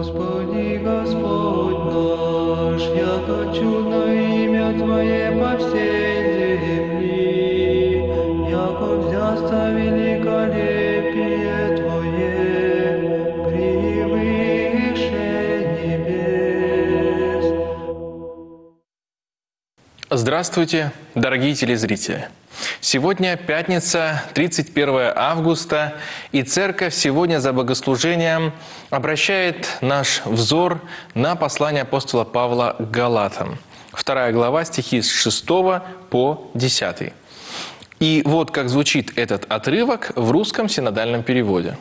Господи, Господь наш, яко чудно имя Твое по всей земли, яко взясто великолепие Твое превыше небес. Здравствуйте, дорогие телезрители! Сегодня пятница, 31 августа, и Церковь сегодня за богослужением обращает наш взор на послание апостола Павла к Галатам. 2 глава, стихи с 6 по 10. И вот как звучит этот отрывок в русском синодальном переводе.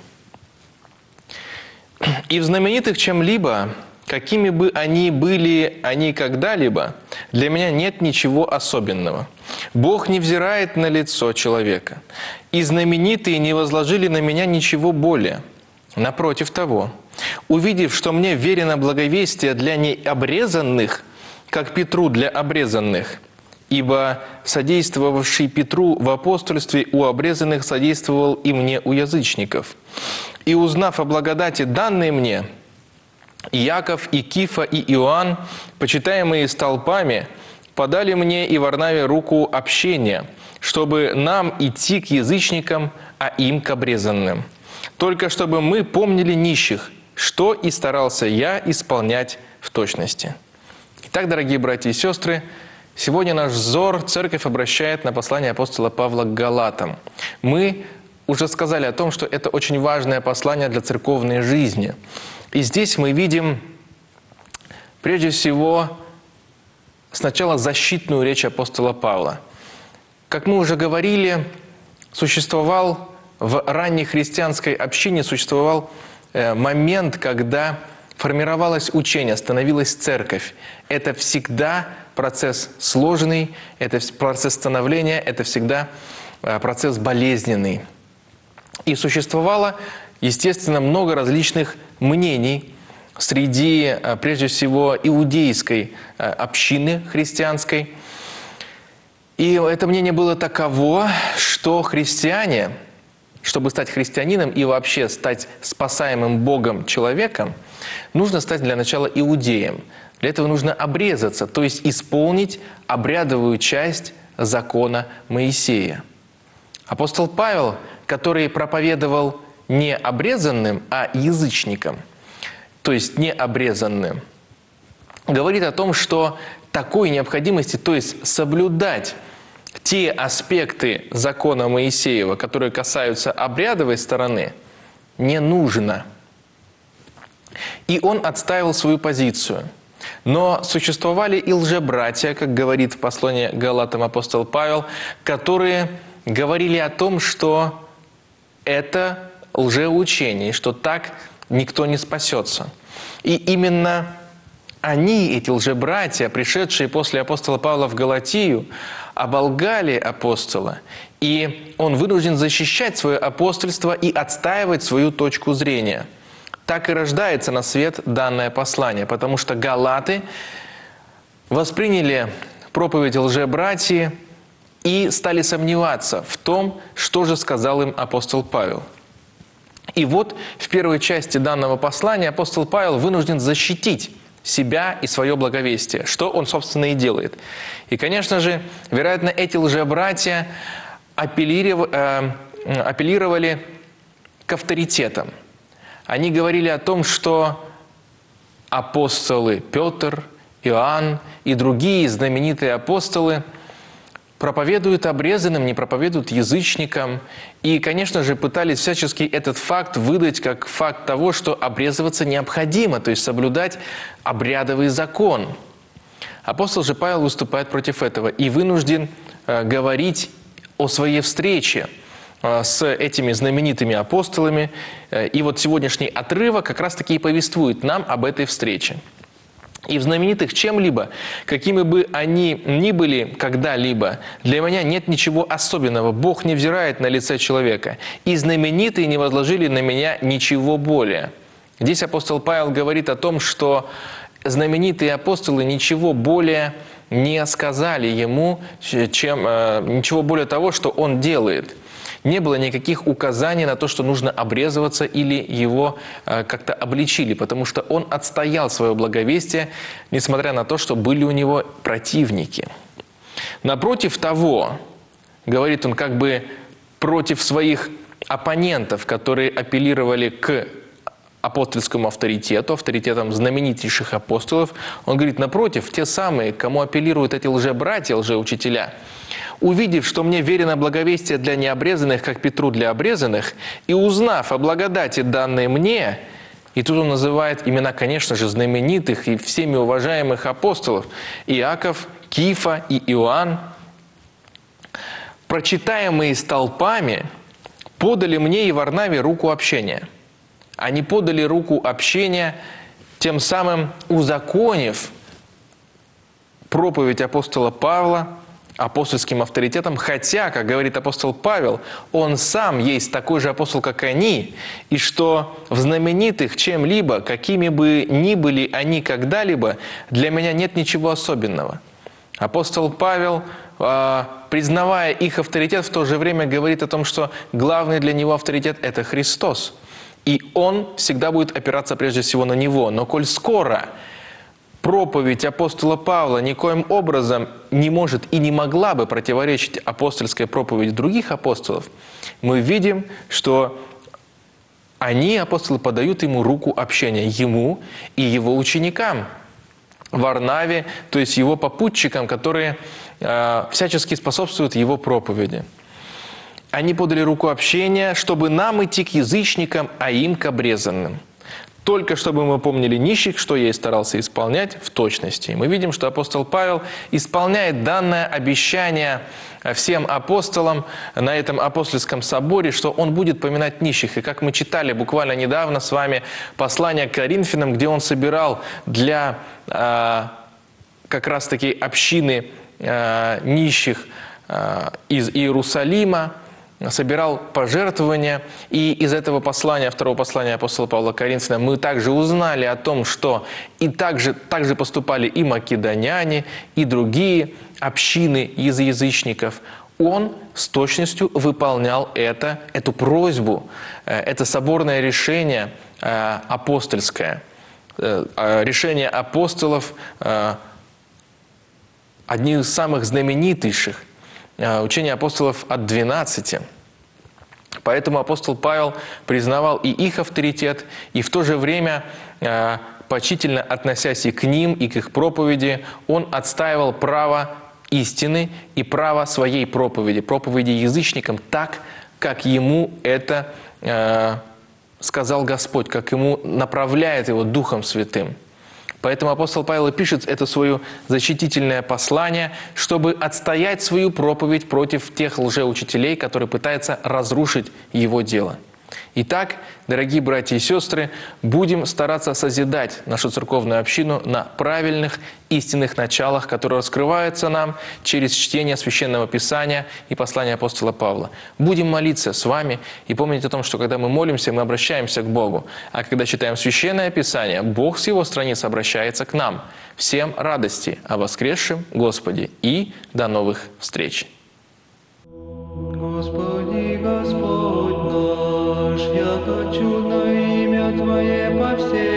«И в знаменитых чем-либо, какими бы они были они когда-либо, для меня нет ничего особенного. Бог не взирает на лицо человека, и знаменитые не возложили на меня ничего более. Напротив того, увидев, что мне верено благовестие для необрезанных, как Петру для обрезанных, ибо содействовавший Петру в апостольстве у обрезанных содействовал и мне у язычников. И узнав о благодати, данной мне, Иаков, и Кифа, и Иоанн, почитаемые столпами, подали мне и Варнаве руку общения, чтобы нам идти к язычникам, а им к обрезанным. Только чтобы мы помнили нищих, что и старался я исполнять в точности». Итак, дорогие братья и сестры, сегодня наш взор Церковь обращает на послание апостола Павла к Галатам. Мы уже сказали о том, что это очень важное послание для церковной жизни. И здесь мы видим, прежде всего, сначала защитную речь апостола Павла. Как мы уже говорили, существовал в ранней христианской общине момент, когда формировалось учение, становилась церковь. Это всегда процесс сложный, это процесс становления, это всегда процесс болезненный. И существовало, естественно, много различных мнений среди, прежде всего, иудейской общины христианской. И это мнение было таково, что христиане, чтобы стать христианином и вообще стать спасаемым Богом человеком, нужно стать для начала иудеем. Для этого нужно обрезаться, то есть исполнить обрядовую часть закона Моисея. Апостол Павел, который проповедовал не обрезанным, а язычникам, то есть необрезанным, говорит о том, что такой необходимости, то есть соблюдать те аспекты закона Моисеева, которые касаются обрядовой стороны, не нужно. И он отстаивал свою позицию. Но существовали и лжебратья, как говорит в послании к Галатам апостол Павел, которые говорили о том, что это лжеучение, что так никто не спасется. И именно они, эти лжебратья, пришедшие после апостола Павла в Галатию, оболгали апостола, и он вынужден защищать свое апостольство и отстаивать свою точку зрения. Так и рождается на свет данное послание, потому что галаты восприняли проповедь лжебратьи и стали сомневаться в том, что же сказал им апостол Павел. И вот в первой части данного послания апостол Павел вынужден защитить себя и свое благовестие, что он, собственно, и делает. И, конечно же, вероятно, эти лжебратья апеллировали к авторитетам. Они говорили о том, что апостолы Петр, Иоанн и другие знаменитые апостолы проповедуют обрезанным, не проповедуют язычникам. И, конечно же, пытались всячески этот факт выдать как факт того, что обрезываться необходимо, то есть соблюдать обрядовый закон. Апостол же Павел выступает против этого и вынужден говорить о своей встрече с этими знаменитыми апостолами. И вот сегодняшний отрывок как раз-таки и повествует нам об этой встрече. «И в знаменитых чем-либо, какими бы они ни были когда-либо, для меня нет ничего особенного. Бог не взирает на лице человека, и знаменитые не возложили на меня ничего более». Здесь апостол Павел говорит о том, что знаменитые апостолы ничего более не сказали ему, ничего более того, что он делает. Не было никаких указаний на то, что нужно обрезываться или его как-то обличили, потому что он отстоял свое благовестие, несмотря на то, что были у него противники. Напротив того, говорит он как бы против своих оппонентов, которые апеллировали к апостольскому авторитету, авторитетам знаменитейших апостолов, он говорит, напротив, те самые, кому апеллируют эти лжебратья, лжеучителя, увидев, что мне верено благовестие для необрезанных, как Петру для обрезанных, и узнав о благодати, данной мне, и тут он называет имена, конечно же, знаменитых и всеми уважаемых апостолов, Иаков, Кифа и Иоанн, прочитаемые столпами, подали мне и Варнаве руку общения. Они подали руку общения, тем самым узаконив проповедь апостола Павла апостольским авторитетом, хотя, как говорит апостол Павел, он сам есть такой же апостол, как они, и что в знаменитых чем-либо, какими бы ни были они когда-либо, для меня нет ничего особенного. Апостол Павел, признавая их авторитет, в то же время говорит о том, что главный для него авторитет – это Христос. И он всегда будет опираться прежде всего на него. Но коль скоро проповедь апостола Павла никоим образом не может и не могла бы противоречить апостольской проповеди других апостолов, мы видим, что они, апостолы, подают ему руку общения, ему и его ученикам, Варнаве, то есть его попутчикам, которые всячески способствуют его проповеди. Они подали руку общения, чтобы нам идти к язычникам, а им к обрезанным. Только чтобы мы помнили нищих, что я и старался исполнять в точности. Мы видим, что апостол Павел исполняет данное обещание всем апостолам на этом апостольском соборе, что он будет поминать нищих. И как мы читали буквально недавно с вами послание к Коринфянам, где он собирал для как раз-таки общины нищих из Иерусалима, собирал пожертвования, и из этого послания, второго послания апостола Павла к Коринфянам, мы также узнали о том, что и также поступали и македоняне, и другие общины из язычников. Он с точностью выполнял эту просьбу, это соборное решение апостольское, решение апостолов, одних из самых знаменитейших, учение апостолов от 12. Поэтому апостол Павел признавал и их авторитет, и в то же время, почтительно относясь и к ним, и к их проповеди, он отстаивал право истины и право своей проповеди, проповеди язычникам, так, как ему это сказал Господь, как ему направляет его Духом Святым. Поэтому апостол Павел и пишет это свое защитительное послание, чтобы отстоять свою проповедь против тех лжеучителей, которые пытаются разрушить его дело. Итак, дорогие братья и сестры, будем стараться созидать нашу церковную общину на правильных истинных началах, которые раскрываются нам через чтение Священного Писания и послания апостола Павла. Будем молиться с вами и помнить о том, что когда мы молимся, мы обращаемся к Богу. А когда читаем Священное Писание, Бог с его страниц обращается к нам. Всем радости о воскресшем Господе и до новых встреч! Господи, Господь наш, яко чудно имя Твое по всей